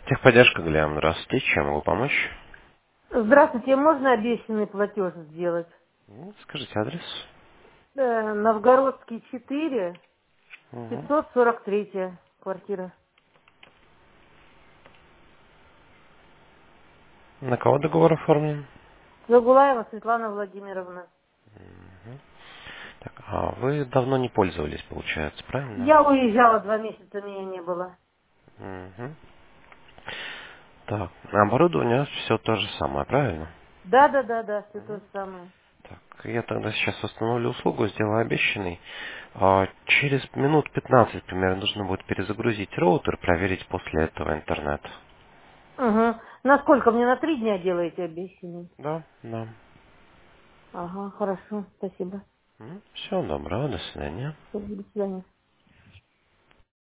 Техподдержка, Глям, здравствуйте. Чем могу помочь? Здравствуйте, можно обещанный платеж сделать? Скажите адрес. Новгородский 4, Мгм. 543 квартира. На кого договор оформлен? Загулаева Светлана Владимировна. Так, а вы давно не пользовались, получается, правильно? Я уезжала 2 месяца, меня не было. Мгм. Так, на оборудование все то же самое, правильно? Да, все то же самое. Так, я тогда сейчас остановлю услугу, сделаю обещанный. Через минут 15 примерно нужно будет перезагрузить роутер, проверить после этого интернет. Угу. Насколько мне на 3 дня делаете обещанный? Да, да. Ага, хорошо, спасибо. Все, доброго, до свидания. До свидания.